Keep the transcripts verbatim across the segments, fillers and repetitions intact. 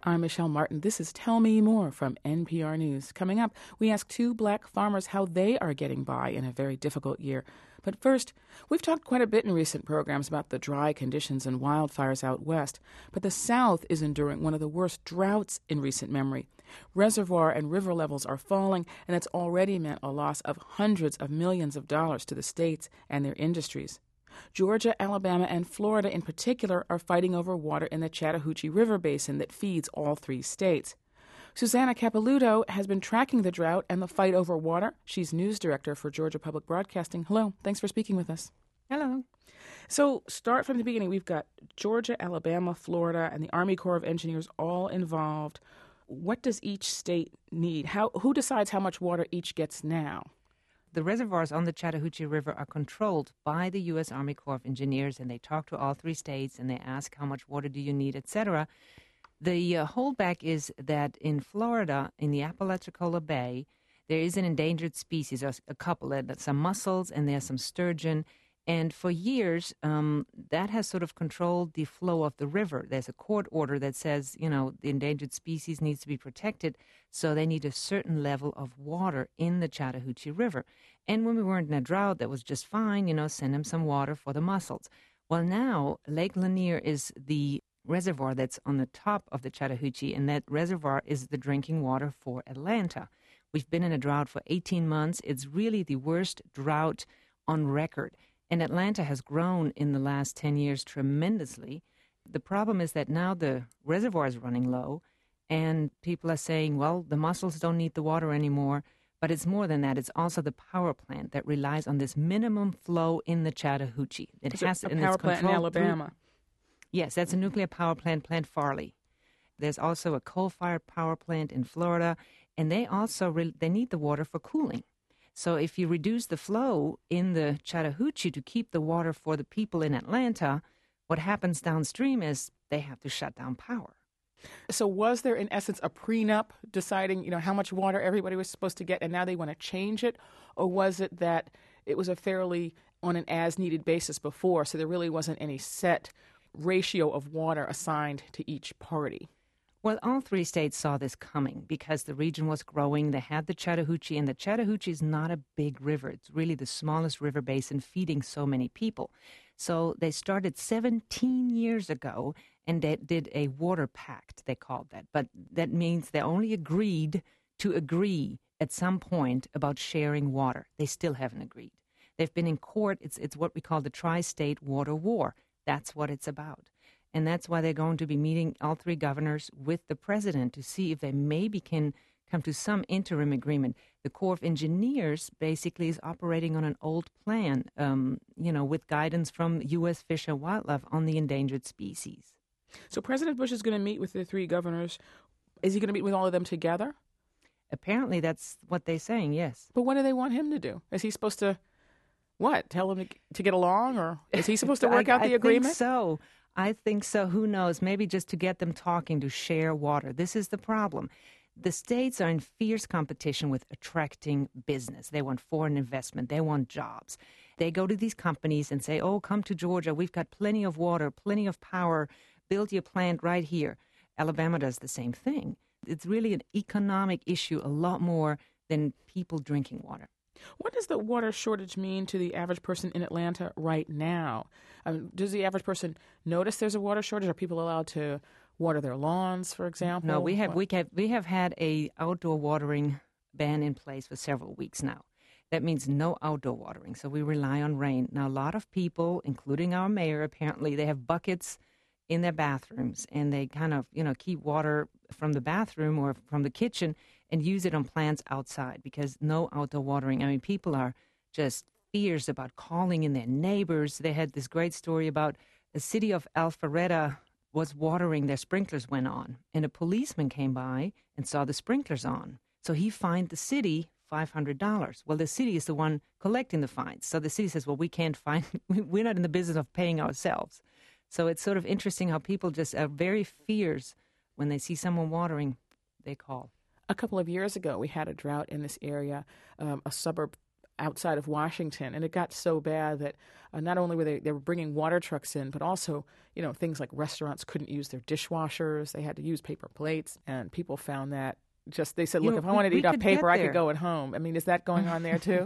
I'm Michelle Martin. This is Tell Me More from N P R News. Coming up, we ask two black farmers how they are getting by in a very difficult year. But first, we've talked quite a bit in recent programs about the dry conditions and wildfires out west. But the South is enduring one of the worst droughts in recent memory. Reservoir and river levels are falling, and it's already meant a loss of hundreds of millions of dollars to the states and their industries. Georgia, Alabama, and Florida in particular are fighting over water in the Chattahoochee River Basin that feeds all three states. Susanna Capilouto has been tracking the drought and the fight over water. She's news director for Georgia Public Broadcasting. Hello. Thanks for speaking with us. Hello. So start from the beginning. We've got Georgia, Alabama, Florida, and the Army Corps of Engineers all involved. What does each state need? How, who decides how much water each gets now? The reservoirs on the Chattahoochee River are controlled by the U S Army Corps of Engineers, and they talk to all three states, and they ask how much water do you need, et cetera. The uh, holdback is that in Florida, in the Apalachicola Bay, there is an endangered species, a, a couple, there's some mussels and there's some sturgeon. And for years, um, that has sort of controlled the flow of the river. There's a court order that says, you know, the endangered species needs to be protected, so they need a certain level of water in the Chattahoochee River. And when we weren't in a drought, that was just fine, you know, send them some water for the mussels. Well, now, Lake Lanier is the reservoir that's on the top of the Chattahoochee, and that reservoir is the drinking water for Atlanta. We've been in a drought for eighteen months. It's really the worst drought on record. And Atlanta has grown in the last ten years tremendously. The problem is that now the reservoir is running low, and people are saying, well, the mussels don't need the water anymore. But it's more than that. It's also the power plant that relies on this minimum flow in the Chattahoochee. It Is has it a and power it's plant in controlled through- Alabama? Yes, that's a nuclear power plant, Plant Farley. There's also a coal-fired power plant in Florida, and they also re- they need the water for cooling. So if you reduce the flow in the Chattahoochee to keep the water for the people in Atlanta, what happens downstream is they have to shut down power. So was there, in essence, a prenup deciding, you know, how much water everybody was supposed to get, and now they want to change it? Or was it that it was a fairly on an as-needed basis before, so there really wasn't any set ratio of water assigned to each party? Well, all three states saw this coming because the region was growing. They had the Chattahoochee, and the Chattahoochee is not a big river. It's really the smallest river basin feeding so many people. So they started seventeen years ago, and they did a water pact, they called that. But that means they only agreed to agree at some point about sharing water. They still haven't agreed. They've been in court. It's, it's what we call the tri-state water war. That's what it's about. And that's why they're going to be meeting, all three governors, with the president to see if they maybe can come to some interim agreement. The Corps of Engineers basically is operating on an old plan, um, you know, with guidance from U S Fish and Wildlife on the endangered species. So President Bush is going to meet with the three governors. Is he going to meet with all of them together? Apparently that's what they're saying, yes. But what do they want him to do? Is he supposed to, what, tell them to, to get along? Or is he supposed to work I, out the I agreement? I think so. I think so. Who knows? Maybe just to get them talking, to share water. This is the problem. The states are in fierce competition with attracting business. They want foreign investment. They want jobs. They go to these companies and say, oh, come to Georgia. We've got plenty of water, plenty of power. Build your plant right here. Alabama does the same thing. It's really an economic issue a lot more than people drinking water. What does the water shortage mean to the average person in Atlanta right now? Um, does the average person notice there's a water shortage? Are people allowed to water their lawns, for example? No, we have What? we have we have had a outdoor watering ban in place for several weeks now. That means no outdoor watering, so we rely on rain. Now, a lot of people, including our mayor, apparently they have buckets in their bathrooms, and they kind of, you know, keep water from the bathroom or from the kitchen and use it on plants outside because no outdoor watering. I mean, people are just fierce about calling in their neighbors. They had this great story about the city of Alpharetta was watering, their sprinklers went on, and a policeman came by and saw the sprinklers on. So he fined the city five hundred dollars. Well, the city is the one collecting the fines. So the city says, well, we can't fine, we're not in the business of paying ourselves. So it's sort of interesting how people just are very fierce when they see someone watering, they call. A couple of years ago, we had a drought in this area, um, a suburb outside of Washington, and it got so bad that uh, not only were they they were bringing water trucks in, but also, you know, things like restaurants couldn't use their dishwashers; they had to use paper plates, and people found that just they said, You look, know, if I we- wanted to we eat off could paper, get I there. could go at home. I mean, is that going on there too?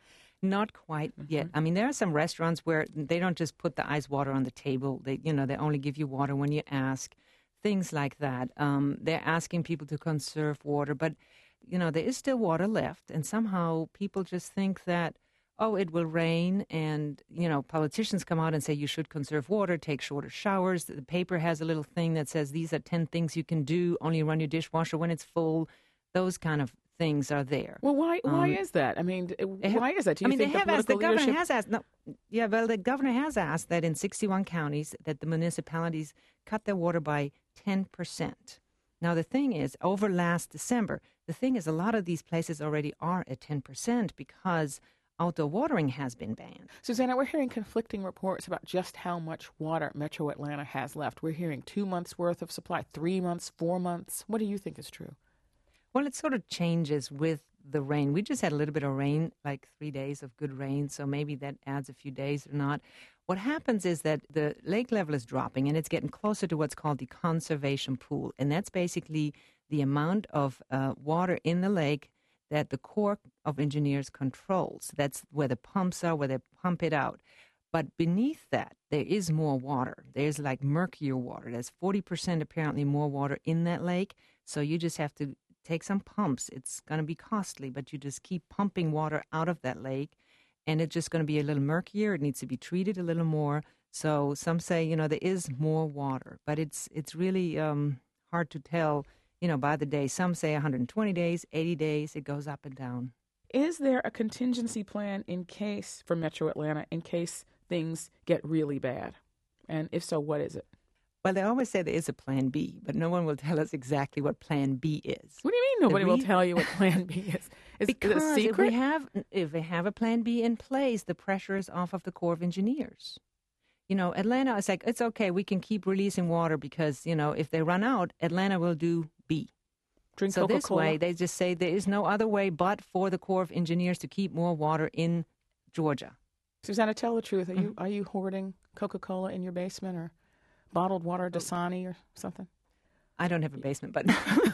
Not quite yet. I mean, there are some restaurants where they don't just put the ice water on the table. They, you know, they only give you water when you ask, things like that. Um, they're asking people to conserve water, but, you know, there is still water left. And somehow people just think that, oh, it will rain. And, you know, politicians come out and say you should conserve water, take shorter showers. The paper has a little thing that says these are ten things you can do, only run your dishwasher when it's full. Those kind of things are there. Well, why why Um, is that? I mean, d- They have- why is that? Do you I mean, think they the have asked, the political governor leadership? has asked, no, yeah, well, the governor has asked that in sixty-one counties that the municipalities cut their water by ten percent. Now, the thing is, over last December, the thing is a lot of these places already are at ten percent because outdoor watering has been banned. Susanna, we're hearing conflicting reports about just how much water Metro Atlanta has left. We're hearing two months' worth of supply, three months, four months. What do you think is true? Well, it sort of changes with the rain. We just had a little bit of rain, like three days of good rain, so maybe that adds a few days or not. What happens is that the lake level is dropping, and it's getting closer to what's called the conservation pool, and that's basically the amount of uh, water in the lake that the Corps of Engineers controls. That's where the pumps are, where they pump it out. But beneath that, there is more water. There's like murkier water. There's forty percent apparently more water in that lake, so you just have to take some pumps. It's going to be costly, but you just keep pumping water out of that lake, and it's just going to be a little murkier. It needs to be treated a little more. So some say, you know, there is more water, but it's it's really um, hard to tell, you know, by the day. Some say one hundred twenty days, eighty days. It goes up and down. Is there a contingency plan in case, for Metro Atlanta, in case things get really bad? And if so, what is it? Well, they always say there is a plan B, but no one will tell us exactly what plan B is. What do you mean nobody will re- tell you what plan B is? Is Because it a if secret? we have if we have a plan B in place, the pressure is off of the Corps of Engineers. You know, Atlanta is like, it's okay, we can keep releasing water because, you know, if they run out, Atlanta will do B. Drink So this Coca-Cola? way, they just say there is no other way but for the Corps of Engineers to keep more water in Georgia. Susanna, tell the truth. Are you are you hoarding Coca-Cola in your basement or bottled water, Dasani or something? I don't have a basement, but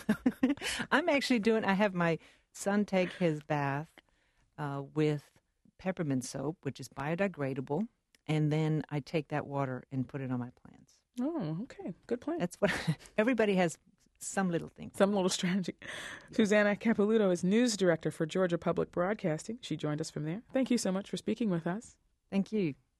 I'm actually doing, I have my son take his bath uh, with peppermint soap, which is biodegradable, and then I take that water and put it on my plants. Oh, okay. Good plan. That's what, everybody has some little thing. Some little strategy. Susanna Capilouto is news director for Georgia Public Broadcasting. She joined us from there. Thank you so much for speaking with us. Thank you.